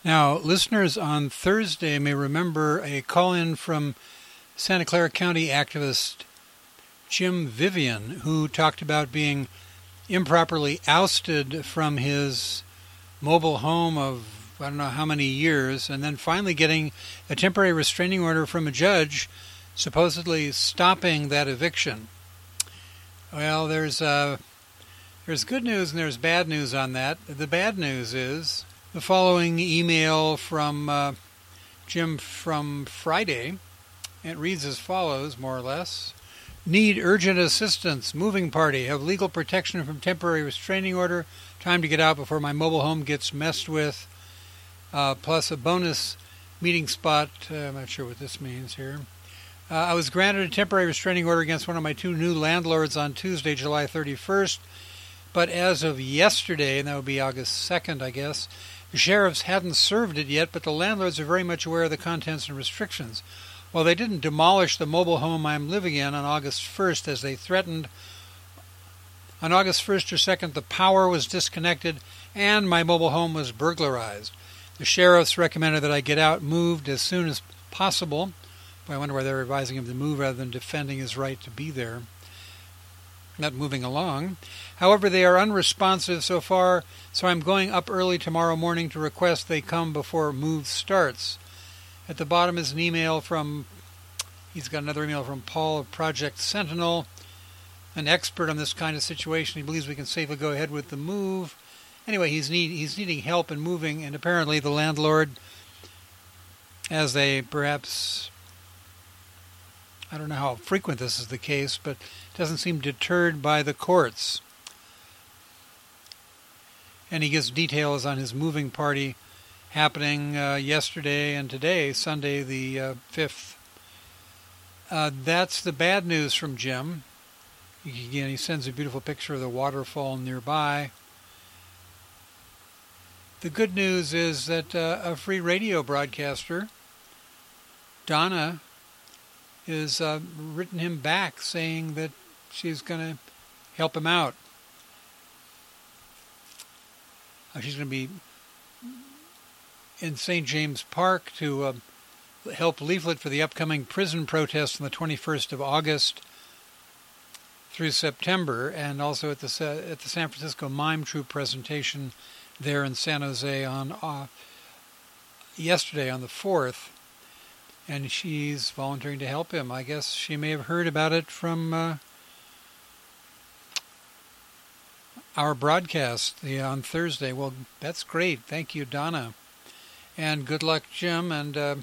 Now, listeners on Thursday may remember a call-in from Santa Clara County activist Jim Vivian, who talked about being improperly ousted from his mobile home of I don't know how many years, and then finally getting a temporary restraining order from a judge supposedly stopping that eviction. Well, there's good news and there's bad news on that. The bad news is the following email from Jim from Friday. It reads as follows, more or less. Need urgent assistance. Moving party. Have legal protection from temporary restraining order. Time to get out before my mobile home gets messed with. Plus a bonus meeting spot. I'm not sure what this means here. I was granted a temporary restraining order against one of my two new landlords on Tuesday, July 31st. But as of yesterday, and that would be August 2nd, I guess, the sheriffs hadn't served it yet, but the landlords are very much aware of the contents and restrictions. Well, they didn't demolish the mobile home I'm living in on August 1st as they threatened. On August 1st or 2nd, the power was disconnected and my mobile home was burglarized. The sheriffs recommended that I get out, moved as soon as possible. Boy, I wonder why they're advising him to move rather than defending his right to be there. Not moving along. However, they are unresponsive so far, so I'm going up early tomorrow morning to request they come before move starts. At the bottom is an email from, he's got another email from Paul of Project Sentinel, an expert on this kind of situation. He believes we can safely go ahead with the move. Anyway, he's needing help in moving, and apparently the landlord, as they perhaps, I don't know how frequent this is the case, but doesn't seem deterred by the courts. And he gives details on his moving party happening yesterday and today, Sunday the 5th. That's the bad news from Jim. Again, he sends a beautiful picture of the waterfall nearby. The good news is that a free radio broadcaster, Donna, has written him back saying that she's going to help him out. She's going to be in St. James Park to help leaflet for the upcoming prison protest on the 21st of August through September, and also at the San Francisco Mime Troupe presentation there in San Jose on yesterday on the 4th. And she's volunteering to help him. I guess she may have heard about it from our broadcast on Thursday. Well, that's great. Thank you, Donna. And good luck, Jim, and a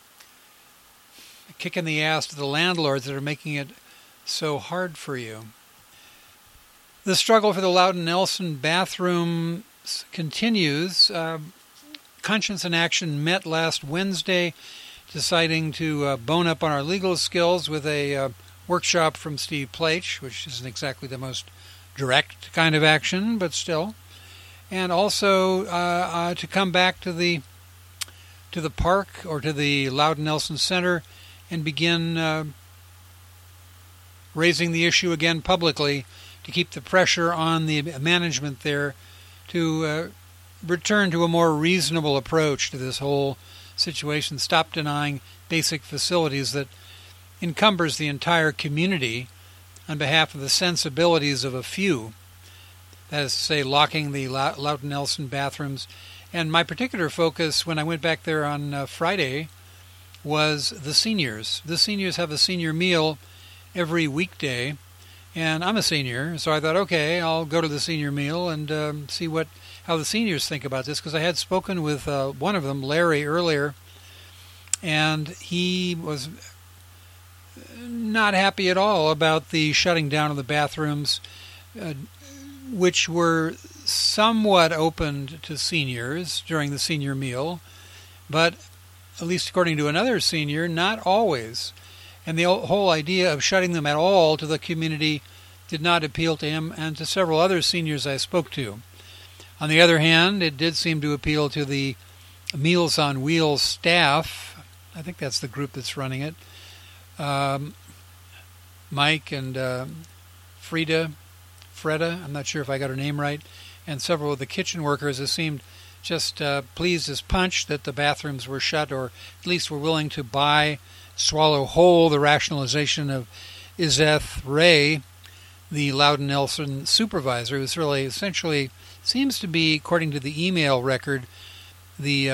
kick in the ass to the landlords that are making it so hard for you. The struggle for the Loudon Nelson bathroom continues. Conscience in Action met last Wednesday, deciding to bone up on our legal skills with a workshop from Steve Plaich, which isn't exactly the most direct kind of action, but still. And also to come back to the park or to the Loudon Nelson Center and begin raising the issue again publicly to keep the pressure on the management there to return to a more reasonable approach to this whole situation. Stop denying basic facilities that encumbers the entire community on behalf of the sensibilities of a few. That is to say, locking the Loudon Nelson bathrooms. And my particular focus when I went back there on Friday was the seniors. The seniors have a senior meal every weekday, and I'm a senior, so I thought, okay, I'll go to the senior meal and see how the seniors think about this, because I had spoken with one of them, Larry, earlier, and he was not happy at all about the shutting down of the bathrooms, which were somewhat opened to seniors during the senior meal, but at least according to another senior, not always. And the whole idea of shutting them at all to the community did not appeal to him and to several other seniors I spoke to. On the other hand, it did seem to appeal to the Meals on Wheels staff. I think that's the group that's running it. Mike and Freda, I'm not sure if I got her name right, and several of the kitchen workers. It seemed just pleased as punch that the bathrooms were shut, or at least were willing to swallow whole the rationalization of Izeth Ray, the Loudon Nelson supervisor, who's really essentially seems to be, according to the email record, the,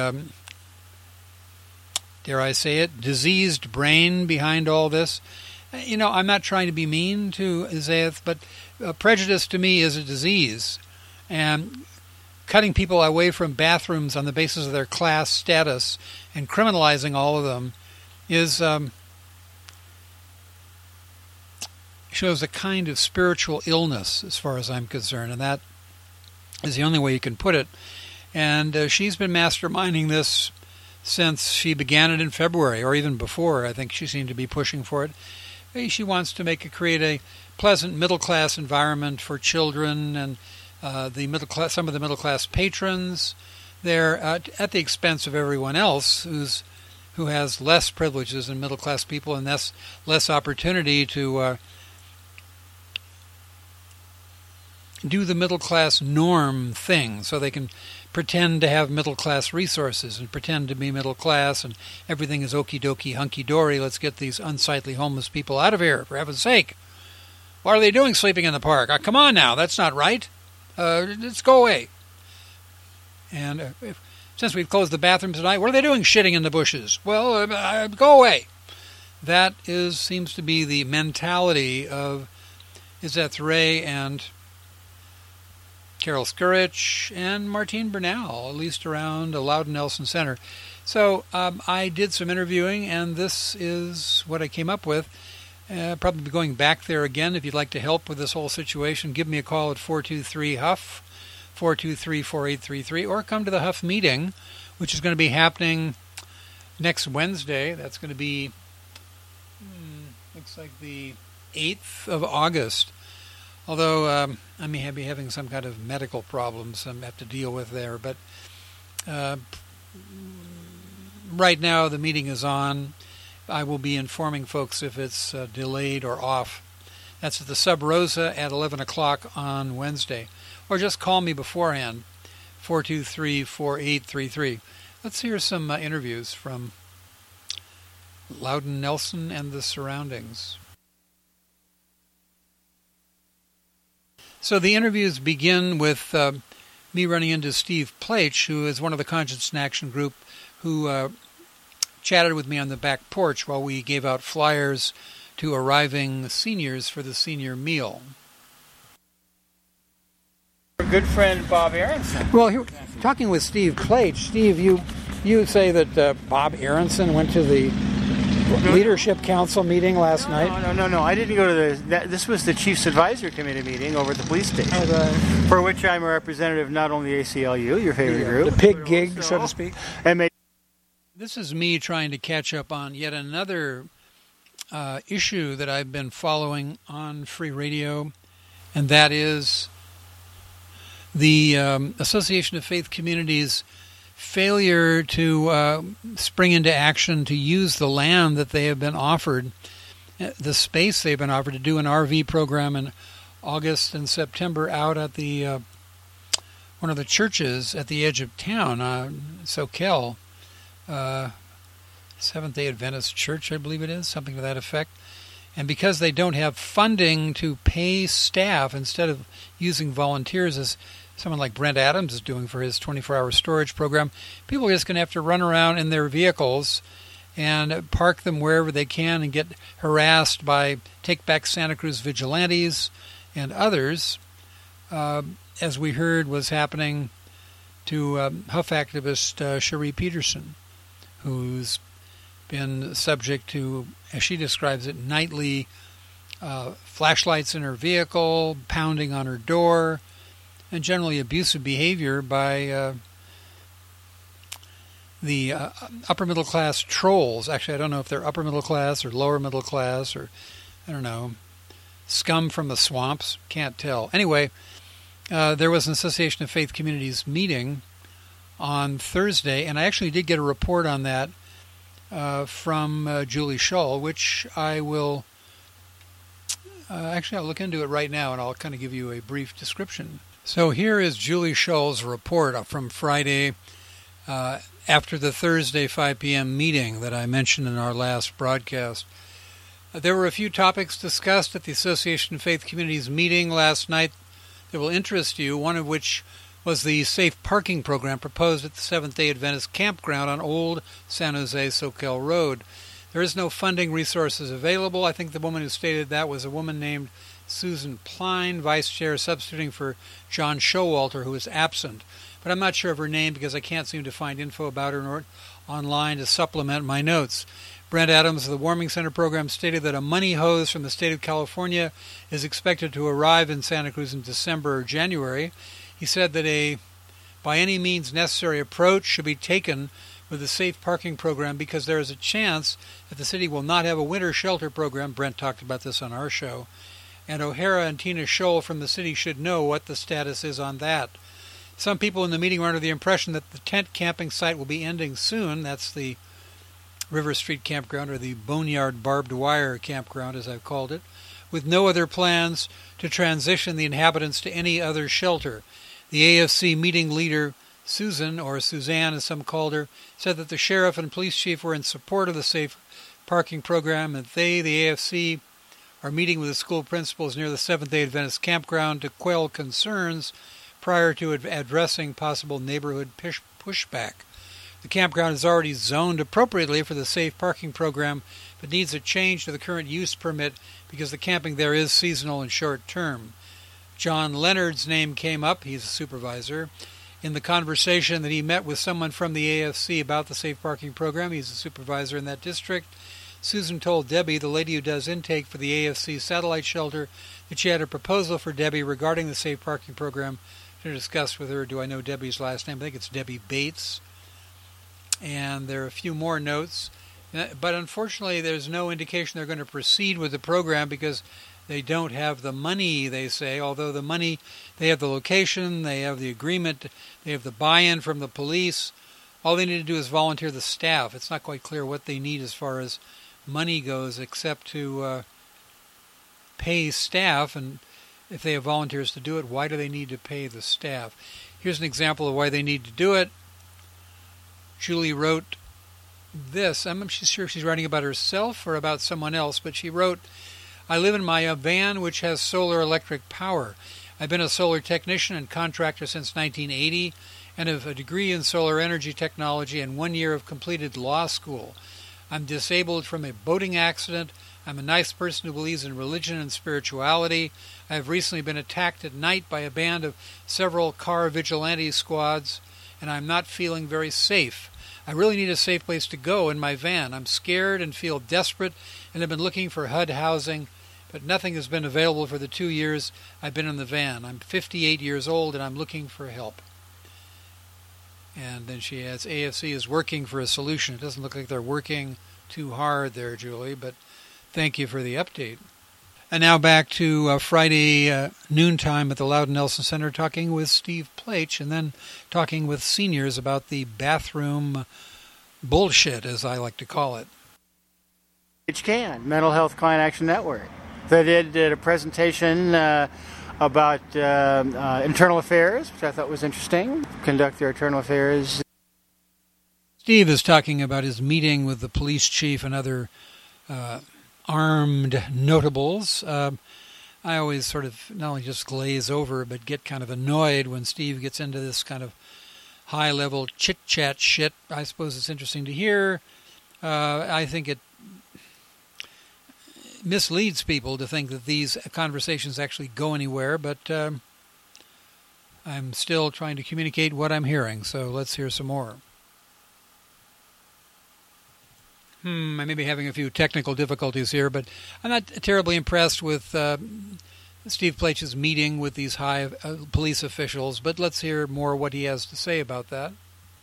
dare I say it, diseased brain behind all this. I'm not trying to be mean to Izeth, but prejudice to me is a disease. And cutting people away from bathrooms on the basis of their class status and criminalizing all of them shows a kind of spiritual illness, as far as I'm concerned, and that is the only way you can put it. And she's been masterminding this since she began it in February, or even before. I think she seemed to be pushing for it. She wants to create a pleasant middle-class environment for children and some of the middle-class patrons there, at the expense of everyone else who has less privileges than middle-class people and thus less opportunity to do the middle-class norm thing, so they can pretend to have middle-class resources and pretend to be middle-class and everything is okie-dokie, hunky-dory. Let's get these unsightly homeless people out of here, for heaven's sake. What are they doing sleeping in the park? Come on now, that's not right. Let's go away. And since we've closed the bathrooms tonight, what are they doing shitting in the bushes? Well, go away. That seems to be the mentality of Izeth Ray and Carol Skurich and Martine Bernal, at least around the Loudon Nelson Center. So I did some interviewing, and this is what I came up with. Probably be going back there again. If you'd like to help with this whole situation, give me a call at 423-HUFF, 423-4833, or come to the Huff meeting, which is going to be happening next Wednesday. That's going to be, looks like the 8th of August. Although I may be having some kind of medical problems I have to deal with there. But right now the meeting is on. I will be informing folks if it's delayed or off. That's at the Sub Rosa at 11 o'clock on Wednesday. Or just call me beforehand, 423-4833. Let's hear some interviews from Loudon Nelson and the surroundings. So the interviews begin with me running into Steve Plaich, who is one of the Conscience in Action group, who chatted with me on the back porch while we gave out flyers to arriving seniors for the senior meal. Our good friend Bob Aronson. Well, here, talking with Steve Plaich, Steve, you say that Bob Aronson went to the Leadership Council meeting last night? No. I didn't go to this was the Chiefs Advisory Committee meeting over at the police station, for which I'm a representative, not only ACLU, your favorite group. The pig gig, so to speak. This is me trying to catch up on yet another issue that I've been following on Free Radio, and that is the Association of Faith Communities' failure to spring into action to use the land that they have been offered, the space they've been offered to do an RV program in August and September out at the one of the churches at the edge of town, Soquel, Seventh-day Adventist Church, I believe it is, something to that effect. And because they don't have funding to pay staff, instead of using volunteers as someone like Brent Adams is doing for his 24-hour storage program, people are just going to have to run around in their vehicles and park them wherever they can and get harassed by Take Back Santa Cruz vigilantes and others, as we heard was happening to Huff activist Cherie Peterson, who's been subject to, as she describes it, nightly flashlights in her vehicle, pounding on her door, and generally abusive behavior by the upper middle class trolls. Actually, I don't know if they're upper middle class or lower middle class, or I don't know, scum from the swamps. Can't tell. Anyway, there was an Association of Faith Communities meeting on Thursday, and I actually did get a report on that from Julie Shull, which I will actually I'll look into it right now, and I'll kind of give you a brief description So here is Julie Scholl's report from Friday after the Thursday 5 p.m. meeting that I mentioned in our last broadcast. There were a few topics discussed at the Association of Faith Communities meeting last night that will interest you, one of which was the safe parking program proposed at the Seventh-day Adventist campground on Old San Jose Soquel Road. There is no funding resources available. I think the woman who stated that was a woman named Susan Pline, vice chair, substituting for John Showalter, who is absent. But I'm not sure of her name because I can't seem to find info about her online to supplement my notes. Brent Adams of the Warming Center program stated that a money hose from the state of California is expected to arrive in Santa Cruz in December or January. He said that a by any means necessary approach should be taken with the safe parking program because there is a chance that the city will not have a winter shelter program. Brent talked about this on our show. And O'Hara and Tina Scholl from the city should know what the status is on that. Some people in the meeting were under the impression that the tent camping site will be ending soon. That's the River Street Campground, or the Boneyard Barbed Wire Campground, as I've called it, with no other plans to transition the inhabitants to any other shelter. The AFC meeting leader, Susan, or Suzanne as some called her, said that the sheriff and police chief were in support of the safe parking program, and they, the AFC, are meeting with the school principals near the Seventh-day Adventist campground to quell concerns prior to addressing possible neighborhood pushback. The campground is already zoned appropriately for the safe parking program, but needs a change to the current use permit because the camping there is seasonal and short-term. John Leonard's name came up, he's a supervisor, in the conversation that he met with someone from the AFC about the safe parking program. He's a supervisor in that district. Susan told Debbie, the lady who does intake for the AFC satellite shelter, that she had a proposal for Debbie regarding the safe parking program to discuss with her. Do I know Debbie's last name? I think it's Debbie Bates. And there are a few more notes. But unfortunately, there's no indication they're going to proceed with the program because they don't have the money, they say. Although the money, they have the location, they have the agreement, they have the buy-in from the police. All they need to do is volunteer the staff. It's not quite clear what they need as far as money goes, except to pay staff. And if they have volunteers to do it, why do they need to pay the staff? Here's an example of why they need to do it. Julie wrote this. I'm not sure if she's writing about herself or about someone else, but she wrote, I live in my van which has solar electric power. I've been a solar technician and contractor since 1980 and have a degree in solar energy technology and 1 year of completed law school. I'm disabled from a boating accident. I'm a nice person who believes in religion and spirituality. I have recently been attacked at night by a band of several car vigilante squads, and I'm not feeling very safe. I really need a safe place to go in my van. I'm scared and feel desperate and have been looking for HUD housing, but nothing has been available for the 2 years I've been in the van. I'm 58 years old and I'm looking for help. And then she adds, AFC is working for a solution. It doesn't look like they're working too hard there, Julie, but thank you for the update. And now back to Friday noontime at the Loudon Nelson Center, talking with Steve Plach, and then talking with seniors about the bathroom bullshit, as I like to call it. HCAN, Mental Health Client Action Network. They did a presentation about internal affairs, which I thought was interesting. Conduct their internal affairs. Steve is talking about his meeting with the police chief and other armed notables. I always sort of not only just glaze over, but get kind of annoyed when Steve gets into this kind of high-level chit-chat shit. I suppose it's interesting to hear. I think it misleads people to think that these conversations actually go anywhere, but I'm still trying to communicate what I'm hearing, so let's hear some more. I may be having a few technical difficulties here, but I'm not terribly impressed with Steve Plach's meeting with these high police officials, but let's hear more what he has to say about that.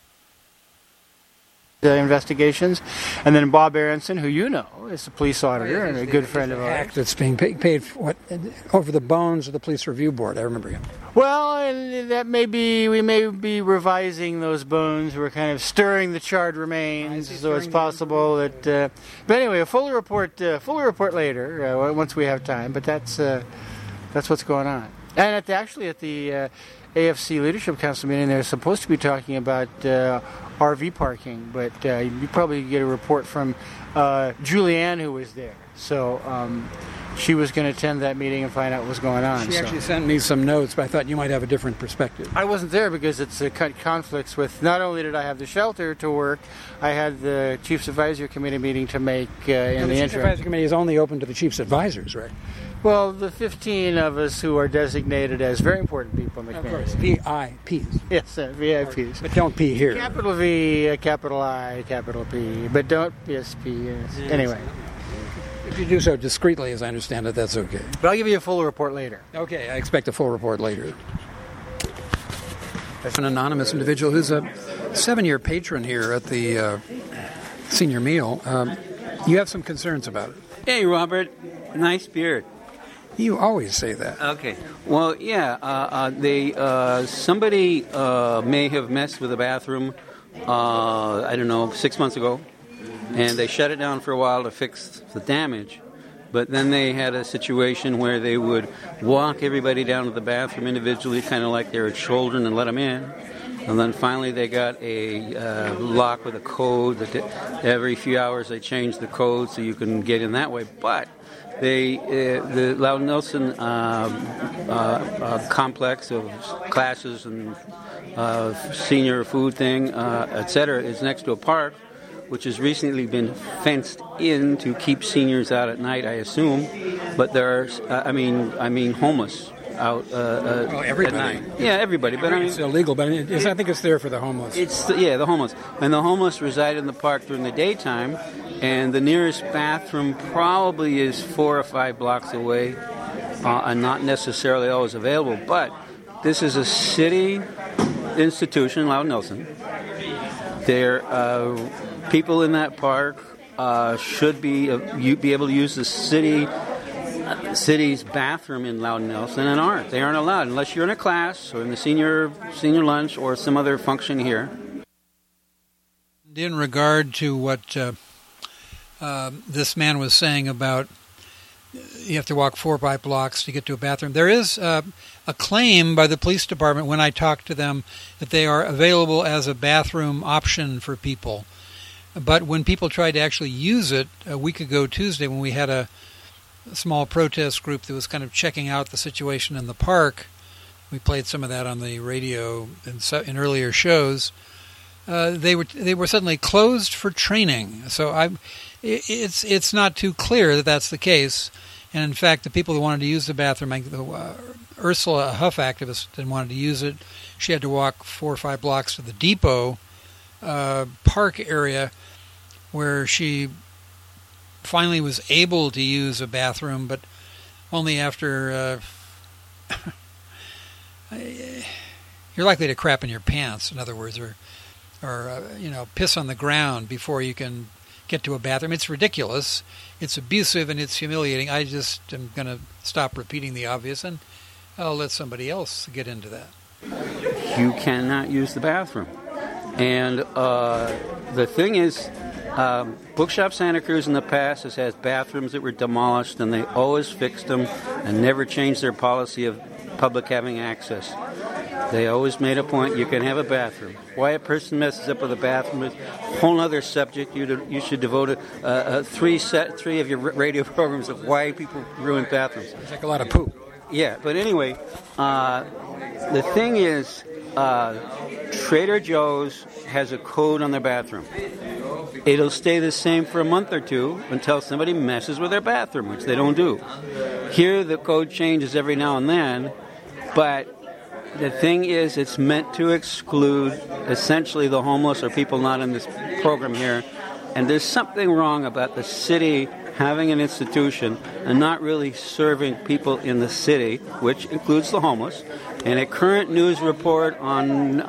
The investigations, and then Bob Aronson, who you know is a police auditor and a good friend of ours. That's being paid for what, over the bones of the Police Review Board. I remember him. Well, and that we may be revising those bones. We're kind of stirring the charred remains, so it's possible that. But anyway, a fuller report later once we have time. But that's what's going on. And at the AFC Leadership Council meeting, they're supposed to be talking about RV parking, but you probably get a report from Julianne, who was there. So she was going to attend that meeting and find out what's going on. She actually sent me some notes, but I thought you might have a different perspective. I wasn't there because it's conflicts with, not only did I have the shelter to work, I had the Chiefs Advisory Committee meeting to make in the interim. The Chiefs Advisory Committee is only open to the Chiefs Advisors, right? Well, the 15 of us who are designated as very important people in the community. Of course, VIPs. Yes, VIPs. But don't P here. Capital V, capital I, capital P, but don't PSP. Yes. Anyway. If you do so discreetly, as I understand it, that's okay. But I'll give you a full report later. Okay, I expect a full report later. An anonymous individual who's a 7-year patron here at the senior meal. You have some concerns about it. Hey, Robert. Nice beard. You always say that. Okay. Well, yeah. Somebody may have messed with the bathroom. I don't know, 6 months ago, and they shut it down for a while to fix the damage. But then they had a situation where they would walk everybody down to the bathroom individually, kind of like they were children, and let them in. And then finally they got a lock with a code that every few hours they changed the code so you can get in that way. But the Loudon Nelson complex of classes and senior food thing, etc., is next to a park, which has recently been fenced in to keep seniors out at night, I assume. But there's, homeless out everybody. at night. Yeah, everybody. But it's illegal, but I think it's there for the homeless. The homeless. And the homeless reside in the park during the daytime, and the nearest bathroom probably is 4 or 5 blocks away, and not necessarily always available. But this is a city institution, Loudon Nelson. People in that park should be able to use the city's bathroom in Loudon Nelson, and aren't. They aren't allowed unless you're in a class or in the senior lunch or some other function here. In regard to what this man was saying about you have to walk 4 or 5 blocks to get to a bathroom, there is a claim by the police department when I talked to them that they are available as a bathroom option for people. But when people tried to actually use it a week ago Tuesday, when we had a small protest group that was kind of checking out the situation in the park, we played some of that on the radio in earlier shows. They were suddenly closed for training. So it's not too clear that that's the case. And in fact, the people who wanted to use the bathroom, Ursula, a Huff activist, didn't want to use it. She had to walk 4 or 5 blocks to the depot park area, where she finally was able to use a bathroom, but only after you're likely to crap in your pants, in other words, or piss on the ground before you can get to a bathroom. It's ridiculous, it's abusive, and it's humiliating. I just am going to stop repeating the obvious, and I'll let somebody else get into that. You cannot use the bathroom. And the thing is, Bookshop Santa Cruz in the past has had bathrooms that were demolished, and they always fixed them and never changed their policy of public having access. They always made a point, you can have a bathroom. Why a person messes up with a bathroom is a whole other subject. You should devote three of your radio programs of why people ruin bathrooms. It's like a lot of poop. Yeah, but anyway, the thing is, Trader Joe's has a code on their bathroom. It'll stay the same for a month or two until somebody messes with their bathroom, which they don't do. Here, the code changes every now and then, but the thing is, it's meant to exclude essentially the homeless or people not in this program here. And there's something wrong about the city having an institution and not really serving people in the city, which includes the homeless. And a current news report on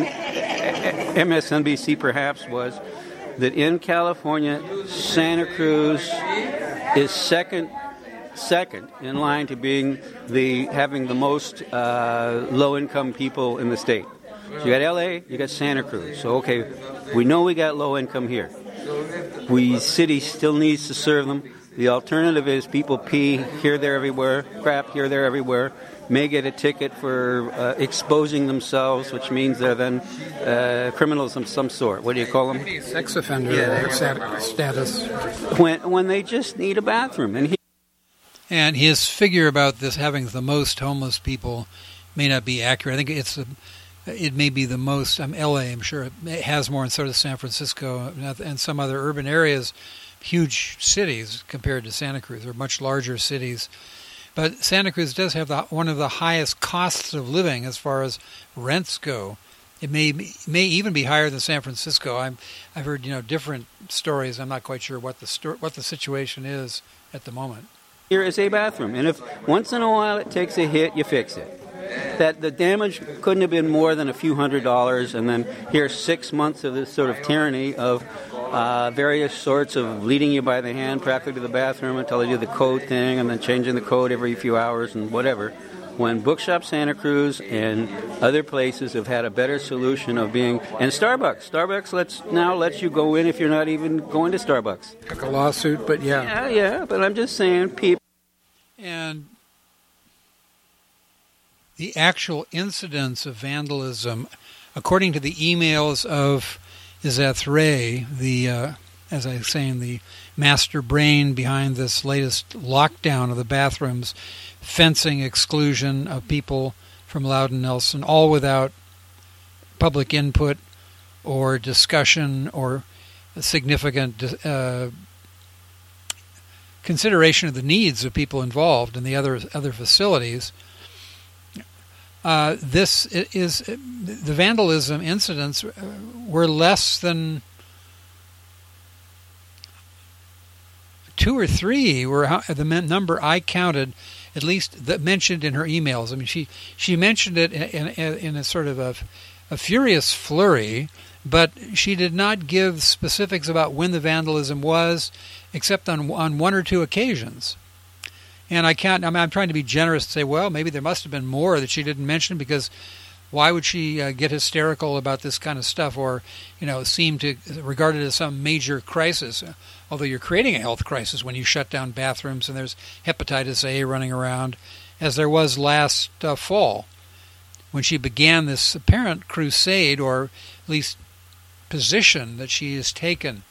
MSNBC perhaps was that in California, Santa Cruz is second in line to being having the most low-income people in the state. So you got L.A., you got Santa Cruz. So, okay, we know we got low income here. City still needs to serve them. The alternative is people pee here, there, everywhere, crap here, there, everywhere, may get a ticket for exposing themselves, which means they're then criminals of some sort. What do you call them? Maybe sex offender status. When they just need a bathroom. And his figure about this having the most homeless people may not be accurate. I think it may be the most. L.A., I'm sure it has more, and so does San Francisco and some other urban areas, huge cities compared to Santa Cruz. They're much larger cities. But Santa Cruz does have one of the highest costs of living as far as rents go. It may even be higher than San Francisco. I've heard different stories. I'm not quite sure what the situation is at the moment. Here is a bathroom, and if once in a while it takes a hit, you fix it. That the damage couldn't have been more than a few $100s, and then here's 6 months of this sort of tyranny of various sorts of leading you by the hand practically to the bathroom until they do the code thing, and then changing the code every few hours and whatever. When Bookshop Santa Cruz and other places have had a better solution of being, and Starbucks lets you go in if you're not even going to Starbucks. Took a lawsuit, but yeah. Yeah, but I'm just saying, people. And the actual incidents of vandalism, according to the emails of Izeth Ray, as I was saying, the master brain behind this latest lockdown of the bathrooms, fencing exclusion of people from Loudon Nelson, all without public input or discussion or significant consideration of the needs of people involved in the other facilities. This is the vandalism incidents were less than 2 or 3 were the number I counted, at least that mentioned in her emails. I mean, she mentioned it in a sort of a furious flurry, but she did not give specifics about when the vandalism was, except on 1 or 2 occasions. And I'm trying to be generous and say, well, maybe there must have been more that she didn't mention, because why would she get hysterical about this kind of stuff, or seem to regard it as some major crisis? Although you're creating a health crisis when you shut down bathrooms and there's hepatitis A running around, as there was last fall when she began this apparent crusade, or at least position that she has taken.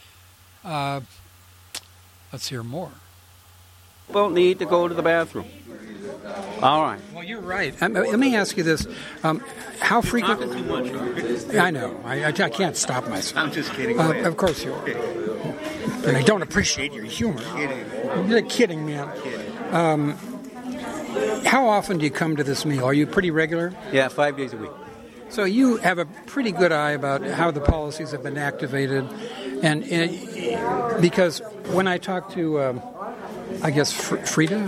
Let's hear more. People need to go to the bathroom. All right. Well, you're right. Let me ask you this: how frequent? Too much. I know. I can't stop myself. I'm just kidding. Of course you are. And I don't appreciate your humor. You're kidding, man. How often do you come to this meal? Are you pretty regular? Yeah, 5 days a week. So you have a pretty good eye about how the policies have been activated, and because when I talk to, I guess Freda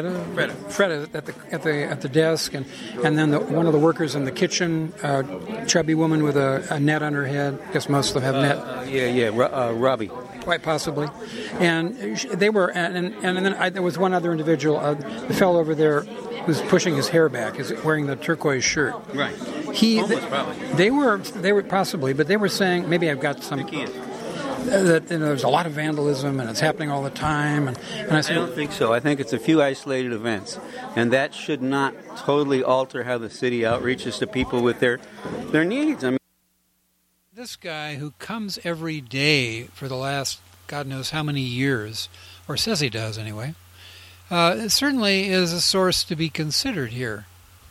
at the desk, and then one of the workers in the kitchen, chubby woman with a net on her head. I guess most of them have net. Robbie. Quite possibly, and they were, and then there was one other individual, the fellow over there, who's pushing his hair back, is wearing the turquoise shirt. Right. Probably. They were possibly, but they were saying, maybe I've got some. That there's a lot of vandalism and it's happening all the time, and I said, I don't think so. I think it's a few isolated events, and that should not totally alter how the city outreaches to people with their needs. I mean, this guy who comes every day for the last God knows how many years, or says he does anyway, certainly is a source to be considered here.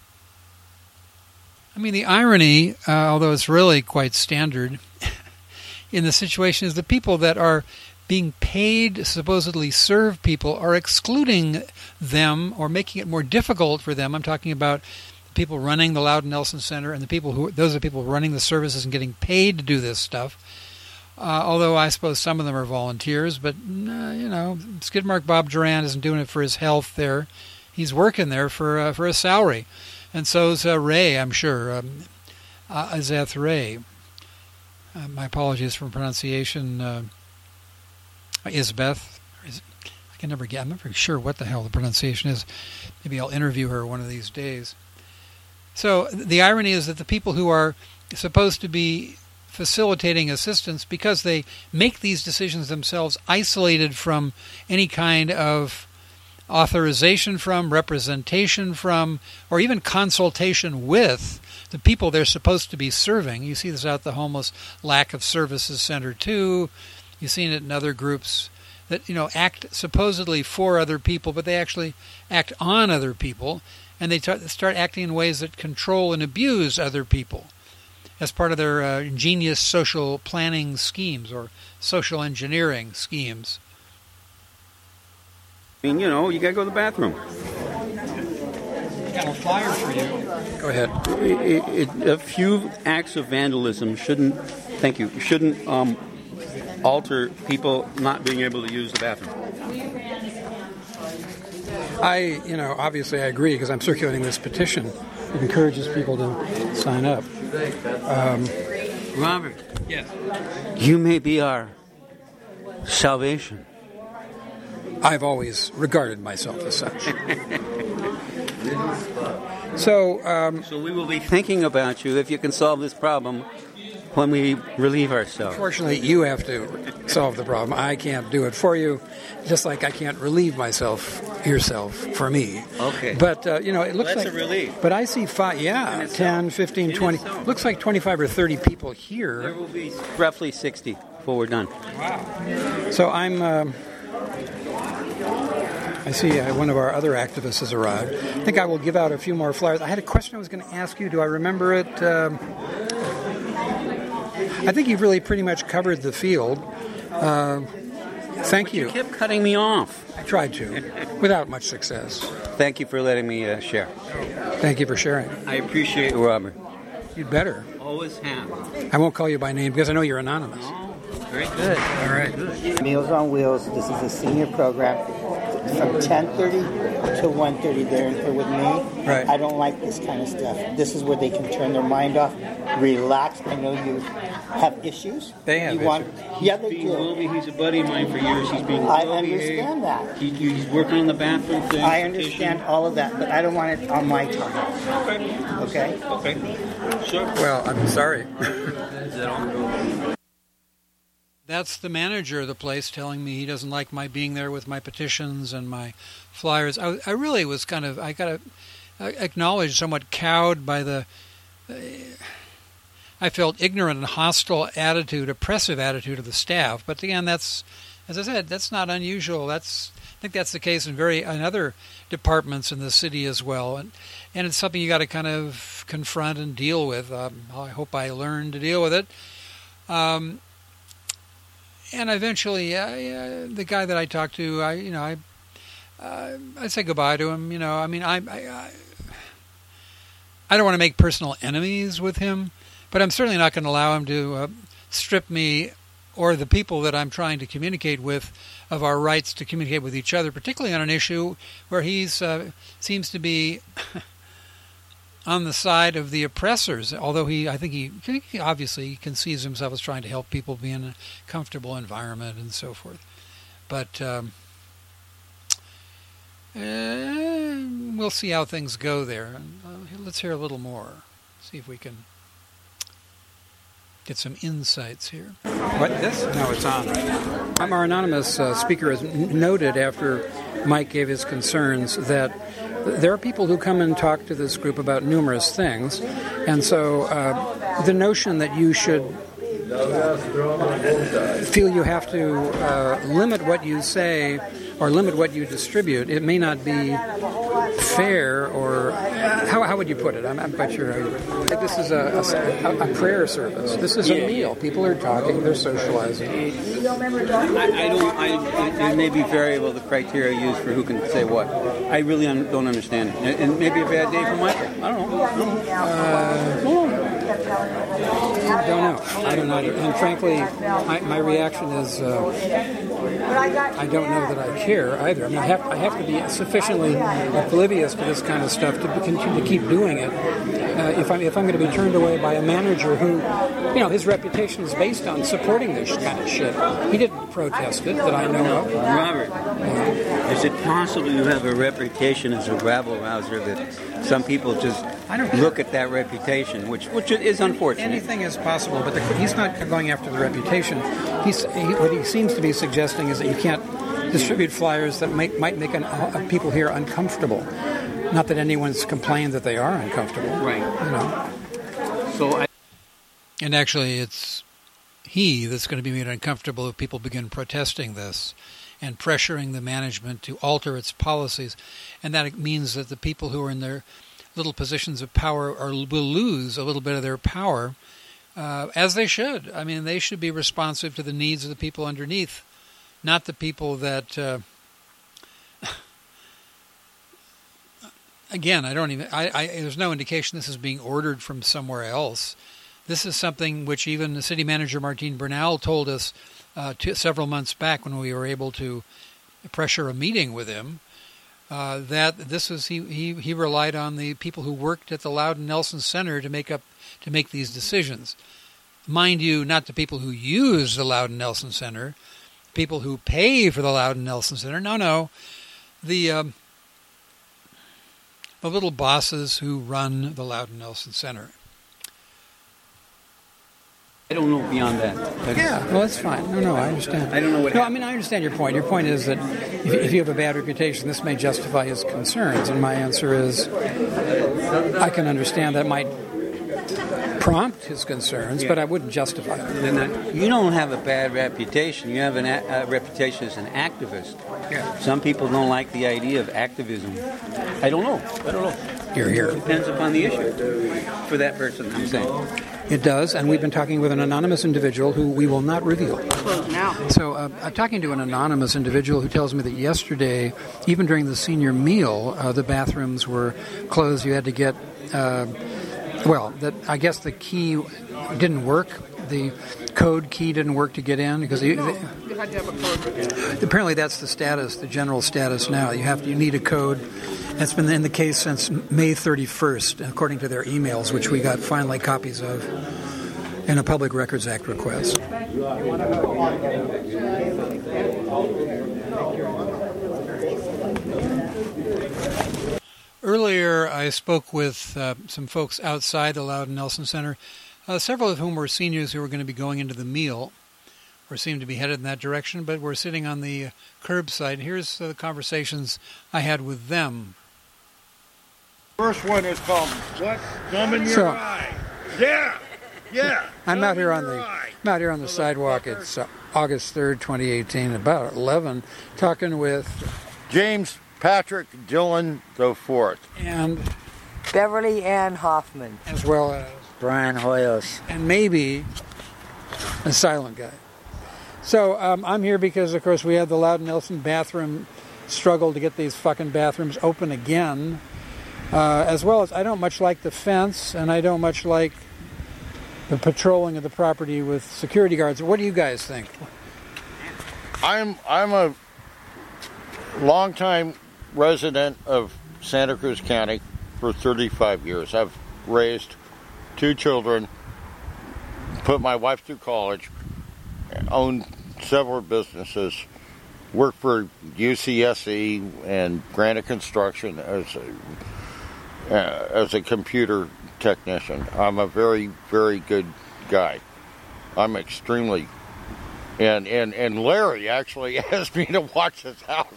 I mean, the irony, although it's really quite standard in the situation, is the people that are being paid to supposedly serve people are excluding them or making it more difficult for them. I'm talking about people running the Loudon Nelson Center and those are people running the services and getting paid to do this stuff. Although I suppose some of them are volunteers, but Skidmark Bob Duran isn't doing it for his health there. He's working there for a salary. And so's Ray, I'm sure, Izeth Ray. My apologies for pronunciation. Isbeth. I'm never sure what the hell the pronunciation is. Maybe I'll interview her one of these days. So the irony is that the people who are supposed to be facilitating assistance, because they make these decisions themselves, isolated from any kind of authorization from, representation from, or even consultation with the people they're supposed to be serving. You see this out at the Homeless Lack of Services Center too. You've seen it in other groups that, act supposedly for other people, but they actually act on other people, and they start acting in ways that control and abuse other people as part of their ingenious social planning schemes or social engineering schemes. I mean, you got to go to the bathroom. Got a flyer for you. Go ahead. A few acts of vandalism shouldn't alter people not being able to use the bathroom. Obviously I agree because I'm circulating this petition. It encourages people to sign up. Robert. Yes. You may be our salvation. I've always regarded myself as such. So we will be thinking about you if you can solve this problem when we relieve ourselves. Fortunately, you have to solve the problem. I can't do it for you, just like I can't relieve yourself for me. Okay. But, it looks That's like... a relief. But I see 10, 15, 20... Looks like 25 or 30 people here. There will be roughly 60 before we're done. Wow. So I'm... I see one of our other activists has arrived. I think I will give out a few more flyers. I had a question I was going to ask you. Do I remember it? I think you've really pretty much covered the field. Thank you. You kept cutting me off. I tried to, without much success. Thank you for letting me share. Thank you for sharing. I appreciate it, Robert. You'd better. Always have. I won't call you by name because I know you're anonymous. Oh, very good. All right. Meals on Wheels. This is a senior program from 10:30 to 1:30. They're in here with me. Right. I don't like this kind of stuff. This is where they can turn their mind off, relax. I know you have issues. They have issues. Yeah, they Being do. Wilby, he's a buddy of mine for years. He's being I well understand behaved. that. He's working on the bathroom thing. I understand all of that, but I don't want it on my time. Okay. Okay? Sure. Well, I'm sorry. That's the manager of the place telling me he doesn't like my being there with my petitions and my flyers. I really was I got to acknowledge, somewhat cowed by I felt ignorant and hostile attitude, oppressive attitude of the staff. But again, that's, as I said, that's not unusual. I think that's the case in other departments in the city as well. And it's something you got to kind of confront and deal with. I hope I learn to deal with it. And eventually, the guy that I talked to, I say goodbye to him. I mean, I don't want to make personal enemies with him, but I'm certainly not going to allow him to strip me or the people that I'm trying to communicate with of our rights to communicate with each other, particularly on an issue where he seems to be on the side of the oppressors, although I think he obviously conceives himself as trying to help people be in a comfortable environment and so forth. But we'll see how things go there. Let's hear a little more. See if we can get some insights here. What, this? No, it's on right now. Our anonymous speaker has noted after Mike gave his concerns that there are people who come and talk to this group about numerous things, and so the notion that you should feel you have to limit what you say or limit what you distribute, it may not be fair, or how would you put it? I'm quite sure. This is a prayer service. This is a meal. People are talking. They're socializing. It may be variable, the criteria used for who can say what. I really don't understand it. And maybe a bad day for Michael. I don't know. I don't know. And frankly, my reaction is I don't know that I care either. I mean, I have to be sufficiently oblivious to this kind of stuff to continue to keep doing it. If I'm going to be turned away by a manager who, his reputation is based on supporting this kind of shit. He didn't protest it that I know of. Robert, is it possible you have a reputation as a rabble-rouser that some people just look at that reputation, which is unfortunate? Anything is possible, but he's not going after the reputation. What he seems to be suggesting is that you can't distribute flyers that might make people here uncomfortable. Not that anyone's complained that they are uncomfortable. Right. You know. And actually, it's he that's going to be made uncomfortable if people begin protesting this and pressuring the management to alter its policies. And that means that the people who are in their little positions of power will lose a little bit of their power, as they should. I mean, they should be responsive to the needs of the people underneath, not the people that... Again, there's no indication this is being ordered from somewhere else. This is something which even the city manager, Martine Bernal, told us several months back when we were able to pressure a meeting with him, that this is he relied on the people who worked at the Loudon Nelson Center to make these decisions. Mind you, not the people who use the Loudon Nelson Center, people who pay for the Loudon Nelson Center. No, the little bosses who run the Loudon Nelson Center. I don't know beyond that. Yeah, well, that's fine. No, I understand. I don't know what No, happened. I understand your point. Your point is that if you have a bad reputation, this may justify his concerns. And my answer is, I can understand that might prompt his concerns, but I wouldn't justify it. You don't have a bad reputation. You have a reputation as an activist. Yeah. Some people don't like the idea of activism. I don't know. You're here. Depends upon the issue for that person, I'm saying. It does, and we've been talking with an anonymous individual who we will not reveal. So I'm talking to an anonymous individual who tells me that yesterday, even during the senior meal, the bathrooms were closed. You had to get, I guess the key didn't work. The code key didn't work to get in because You had to have a code. apparently that's the status, the general status now. You need a code. That's been in the case since May 31st, according to their emails, which we got finally copies of in a Public Records Act request. Earlier, I spoke with some folks outside the Loudon Nelson Center, several of whom were seniors who were going to be going into the meal, or seemed to be headed in that direction, but were sitting on the curbside. Here's the conversations I had with them. First one is called "What? Thumb in your eye." Yeah. I'm out here on the sidewalk. It's August 3rd, 2018, about 11, talking with James Patrick Dillon IV. and Beverly Ann Hoffman. as well as Brian Hoyos. and maybe a silent guy. So I'm here because, of course, we had the Loudon Nelson bathroom struggle to get these fucking bathrooms open again. As well as I don't much like the fence, and I don't much like the patrolling of the property with security guards. What do you guys think? I'm a longtime resident of Santa Cruz County for 35 years. I've raised 2 children, put my wife through college, owned several businesses, worked for UCSC and Granite Construction as a computer technician. I'm a very, very good guy. I'm extremely... And Larry actually asked me to watch his house.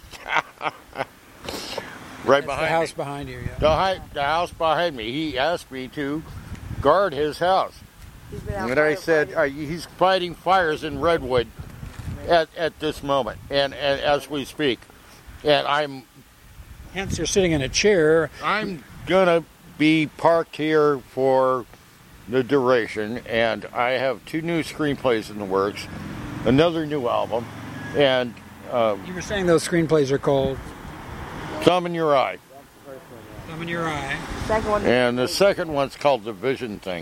Right behind the house me. behind you, yeah. The house behind me. He asked me to guard his house. And I said, he's fighting fires in Redwood at this moment, and as we speak. And Hence, you're sitting in a chair. I'm gonna be parked here for the duration, and I have 2 new screenplays in the works, another new album, and You were saying those screenplays are called Thumb in Your Eye. Thumb in Your Eye. Second one. And the second one's called The Vision Thing.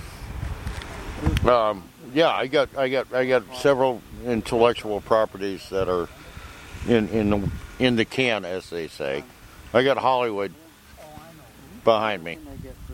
I got several intellectual properties that are in the can, as they say. I got Hollywood behind me.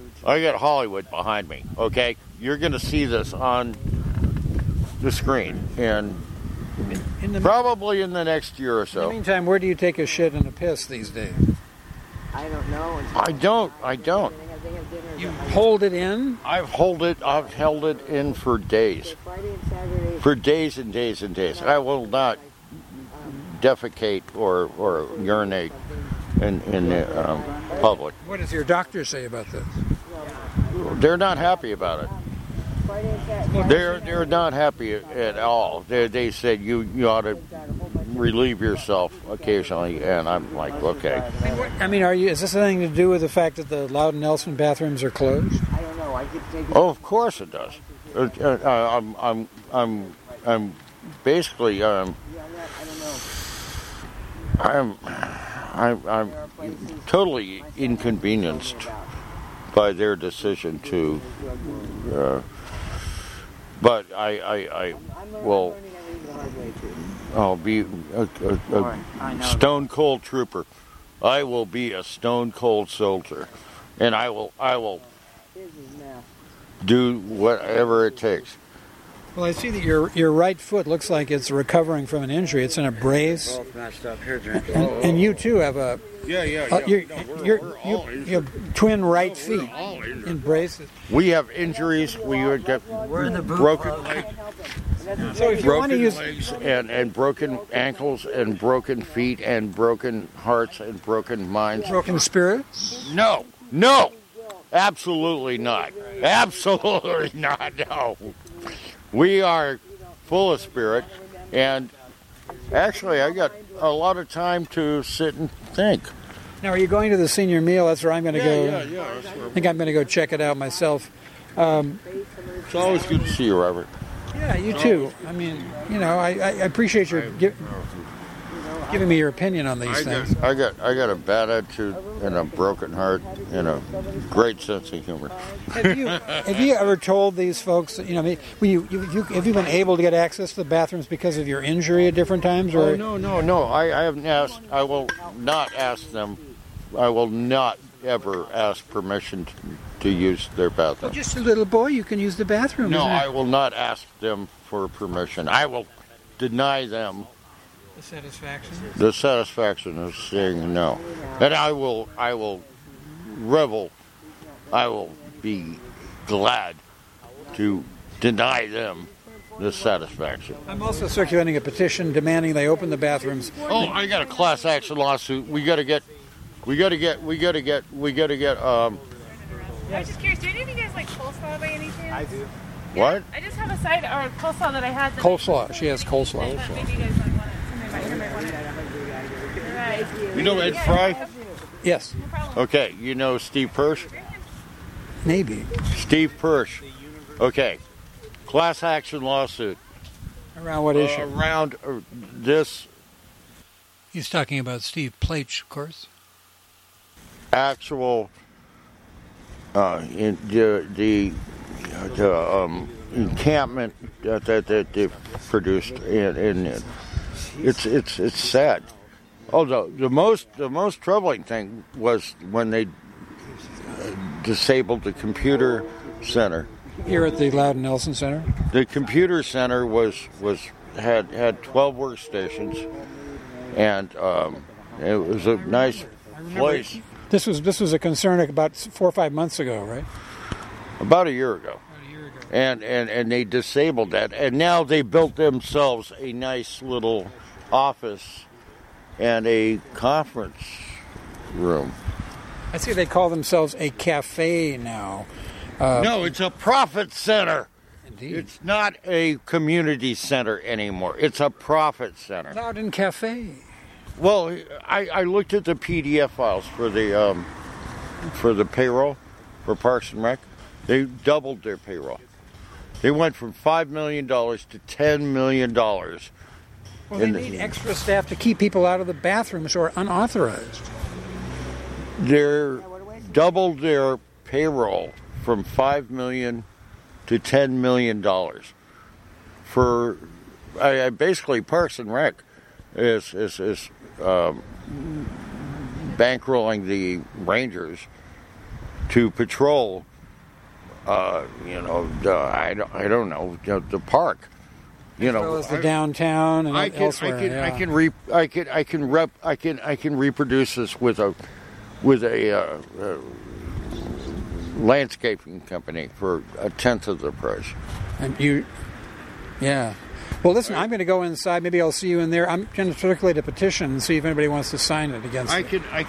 Okay, you're going to see this on the screen, and probably in the next year or In the so. meantime, where do you take a shit and a piss these days? I don't know. I don't. You hold it in? I've held it in for days. Friday and Saturday. For days and days and days. I will not defecate or urinate in the public. What does your doctor say about this? They're not happy about it. They're not happy at all. They said you ought to relieve yourself occasionally, and I'm like, okay. I mean, is this anything to do with the fact that the Loudon Nelson bathrooms are closed? Oh, of course it does. I'm basically I'm totally inconvenienced by their decision to. But I will. I'll be a stone cold trooper. I will be a stone cold soldier, and I will do whatever it takes. Well, I see that your right foot looks like it's recovering from an injury. It's in a brace. Both messed up here, Drink. And you too have a. Yeah. You have twin right feet in braces. We have injuries. We would get broken legs. So if you want to use legs and broken ankles and broken feet and broken hearts and broken minds. Broken spirits? No, absolutely not. Absolutely not. No, we are full of spirit, and actually, I got a lot of time to sit and think. Now, are you going to the senior meal? That's where I'm going to go. Yeah. I think I'm going to go check it out myself. It's always good to see you, Robert. Yeah, you too. I mean, I appreciate your giving me your opinion on these things. I got a bad attitude and a broken heart and a great sense of humor. Have you ever told these folks, have you been able to get access to the bathrooms because of your injury at different times? Or? Oh, no. I haven't asked. I will not ask them. I will not ever ask permission to use their bathroom. Well, just a little boy, you can use the bathroom. No, I will not ask them for permission. I will deny them the satisfaction of saying no. And I will revel. I will be glad to deny them the satisfaction. I'm also circulating a petition demanding they open the bathrooms. Oh, I got a class action lawsuit. We got to get. I was just curious, do any of you guys like coleslaw by any chance? I do. What? I just have a side or coleslaw that I had. Coleslaw. She has coleslaw. Maybe you guys like want it. Somebody might want it. Right. You know Ed Fry? Yes. No problem. Okay, you know Steve Persh? Maybe. Steve Persh. Okay. Class action lawsuit. Around what issue? Around this He's talking about Steve Plaich, of course. actual in the encampment that they've produced, and it's sad. Although the most troubling thing was when they disabled the computer center. Here at the Loudon Nelson Center? The computer center had 12 workstations, and it was a nice place. This was a concern about 4 or 5 months ago, right? About a year ago. And they disabled that, and now they built themselves a nice little office and a conference room. I see they call themselves a cafe now. No, it's a profit center. Indeed. It's not a community center anymore. It's a profit center. Loudon Cafe. Well, I looked at the PDF files for the payroll for Parks and Rec. They doubled their payroll. They went from $5 million to $10 million. Well, they need extra staff to keep people out of the bathrooms who are unauthorized. They doubled their payroll from $5 million to $10 million. For basically Parks and Rec is bankrolling the Rangers to patrol. I don't know, the park. As well as the downtown and elsewhere. I can reproduce this with a landscaping company for a tenth of the price. And yeah. Well, listen, I'm going to go inside. Maybe I'll see you in there. I'm going to circulate a petition and see if anybody wants to sign it against it. I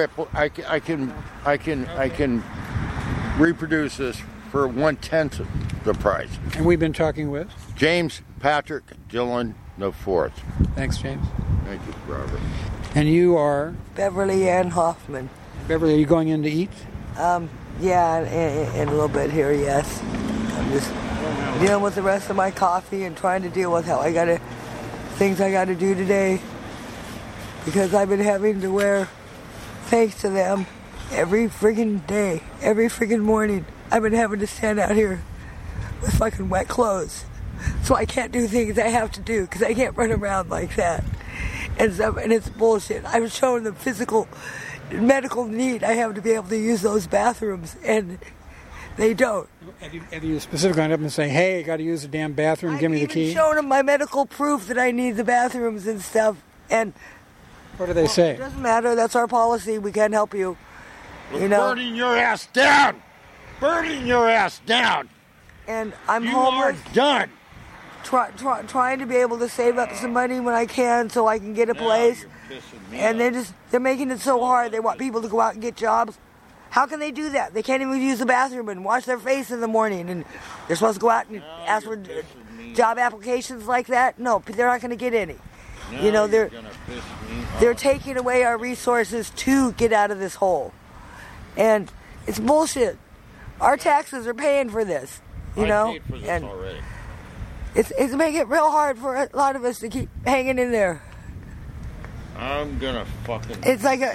can reproduce this for 1/10 of the price. And we've been talking with James Patrick Dillon IV. Thanks, James. Thank you, Robert. And you are Beverly Ann Hoffman. Beverly. Are you going in to eat? Yeah, in a little bit here, yes. I'm just dealing with the rest of my coffee and trying to deal with things I got to do today. Because I've been having to wear, thanks to them, every friggin' day, every friggin' morning, I've been having to stand out here with fucking wet clothes. So I can't do things I have to do because I can't run around like that. And it's bullshit. I've shown the physical, medical need I have to be able to use those bathrooms, and they don't. Have you specifically gone up and saying, hey, I got to use the damn bathroom, give me the key? I've shown them my medical proof that I need the bathrooms and stuff, and... What do they say? It doesn't matter, that's our policy, we can't help you. You know? Burning your ass down! Burning your ass down! And I'm you homeless. You are done! Trying to be able to save up some money when I can so I can get a place. And they're making it so hard. They want people to go out and get jobs. How can they do that? They can't even use the bathroom and wash their face in the morning. And they're supposed to go out and ask for job applications like that? No, they're not going to get any. You know, they're taking away our resources to get out of this hole. And it's bullshit. Our taxes are paying for this. You know? I paid for this and already. It's making it real hard for a lot of us to keep hanging in there. I'm gonna fucking. It's like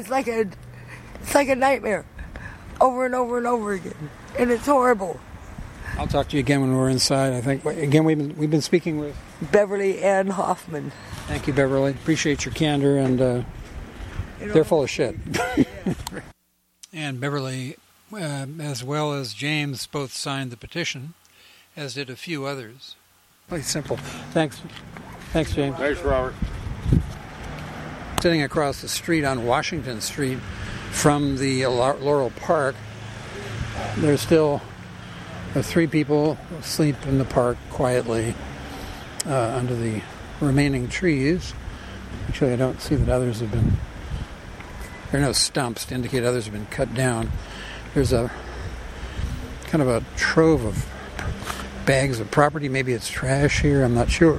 a nightmare, over and over and over again, and it's horrible. I'll talk to you again when we're inside. I think again we've been speaking with Beverly Ann Hoffman. Thank you, Beverly. Appreciate your candor, and they're full of shit. And Beverly, as well as James, both signed the petition, as did a few others. Really simple. Thanks, James. Thanks, Robert. Sitting across the street on Washington Street from the Laurel Park, there's still 3 people asleep in the park quietly under the remaining trees. Actually, I don't see that others have been... There are no stumps to indicate others have been cut down. There's a kind of a trove of bags of property. Maybe it's trash here. I'm not sure.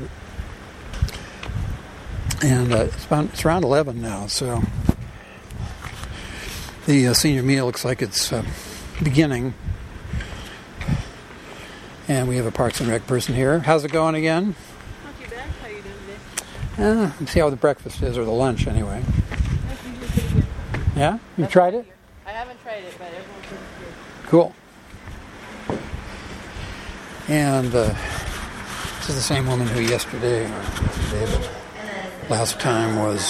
And it's around 11 now, so the senior meal looks like it's beginning. And we have a Parks and Rec person here. How's it going again? Not too bad. How are you doing today? Let's see how the breakfast is, or the lunch anyway. Yeah? You tried it? I haven't tried it, but everyone says it's good. Cool. And this is the same woman who yesterday, but last time was,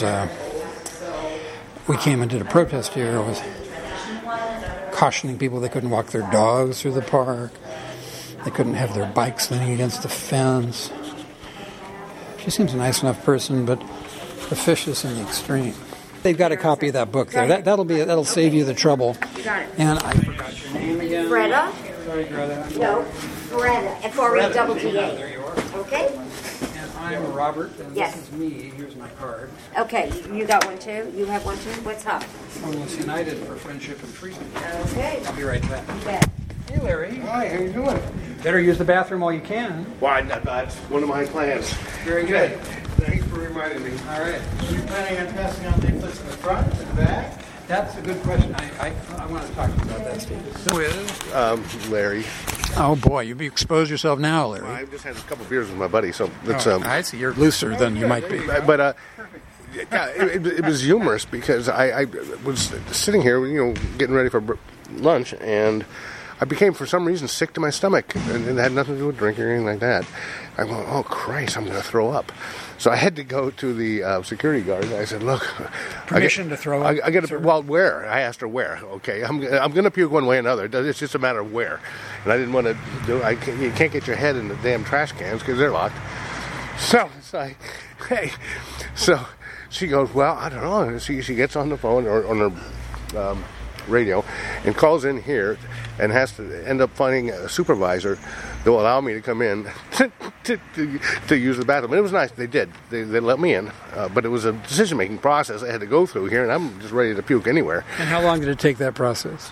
we came and did a protest here with cautioning people they couldn't walk their dogs through the park. They couldn't have their bikes leaning against the fence. She seems a nice enough person, but officious in the extreme. They've got a copy of that book there. That'll save you the trouble. You got it. And I forgot your name again. Freda? Sorry, Greta. No, Freda. F-R-E-double-T-A. There you are. Okay? And I'm Robert, and Yes. this is me. Here's my card. Okay, you got one too? You have one too? What's up? Homeless United for Friendship and Freedom. Okay. I'll be right back. You bet. Hey, Larry. Hi, how you doing? Better use the bathroom while you can. Why, that's one of my plans. Very good. Thanks for reminding me. All right. Are you planning on passing out leaflets in the front and the back? That's a good question. I want to talk to you about that, Steve. Who is? Larry. Oh, boy. You've exposed yourself now, Larry. Well, I just had a couple beers with my buddy, so it's... I see. You're looser than you might be. But yeah, it was humorous because I was sitting here, getting ready for lunch, and I became, for some reason, sick to my stomach, and it had nothing to do with drinking or anything like that. I went, oh, Christ, I'm going to throw up. So I had to go to the security guard. I said, look... Permission to throw up? I get well, where? I asked her where. Okay, I'm going to puke one way or another. It's just a matter of where. And I didn't want to do it. You can't get your head in the damn trash cans because they're locked. So it's like, hey. So she goes, well, I don't know. She gets on the phone or on her radio and calls in here and has to end up finding a supervisor they'll allow me to come in to use the bathroom. And it was nice. They did. They let me in. But it was a decision-making process I had to go through here, and I'm just ready to puke anywhere. And how long did it take that process?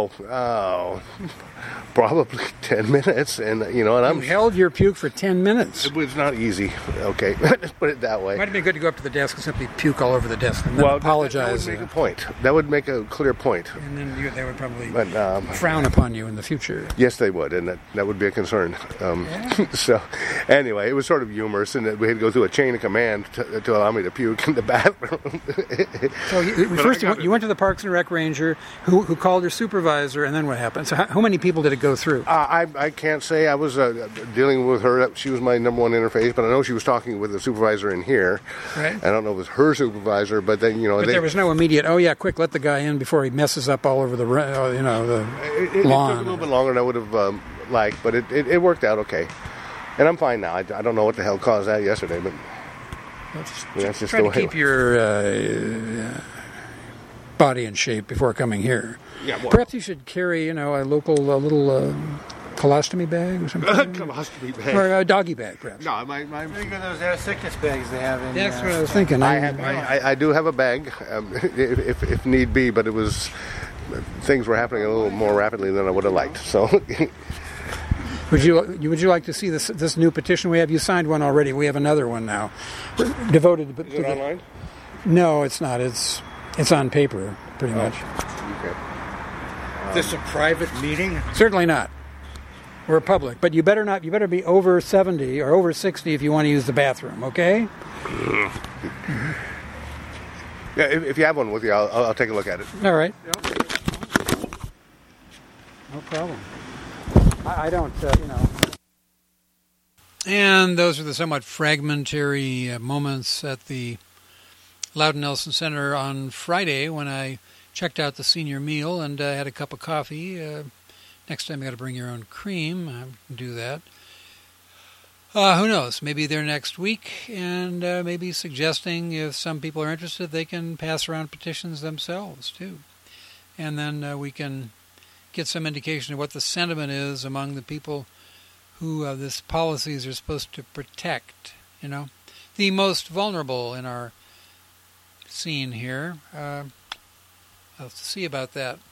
Probably 10 minutes. And, and I'm... You held your puke for 10 minutes. It was not easy. Okay. Let's put it that way. Might have been good to go up to the desk and simply puke all over the desk and then apologize. That would make a point. That would make a clear point. And then they would probably frown upon you in the future. Yes, they would, and that would be a concern. So, anyway, it was sort of humorous, and we had to go through a chain of command to allow me to puke in the bathroom. So you went to the Parks and Rec ranger, who called your supervisor, and then what happened? So how many people did it go through? I can't say. I was dealing with her. She was my number one interface, but I know she was talking with the supervisor in here. Right. I don't know if it was her supervisor, but then But there was no immediate. Oh yeah, quick, let the guy in before he messes up all over the lawn. It took a little bit longer than I would have liked, but it worked out okay, and I'm fine now. I don't know what the hell caused that yesterday, but that's just try the to way. Keep your body in shape before coming here. Yeah, well, perhaps you should carry, a local little colostomy bag or something. Colostomy bag. Or a doggy bag, perhaps. No, Think of those air sickness bags they have in. That's what I was thinking. I do have a bag, if need be, but things were happening a little more rapidly than I would have liked. So, would you like to see this new petition we have? You signed one already. We have another one now, devoted. Is it online? No, it's not. It's on paper, pretty much. Okay. Is this a private meeting? Certainly not. We're public, but you better not. You better be over 70 or over 60 if you want to use the bathroom. Okay? Yeah, if you have one with you, I'll take a look at it. All right. No problem. I don't. And those are the somewhat fragmentary moments at the Loudon Nelson Center on Friday when I checked out the senior meal and had a cup of coffee. Next time you got to bring your own cream. I can do that. Who knows? Maybe they're next week, and maybe suggesting if some people are interested, they can pass around petitions themselves too, and then we can get some indication of what the sentiment is among the people who these policies are supposed to protect. The most vulnerable in our scene here. I'll see about that.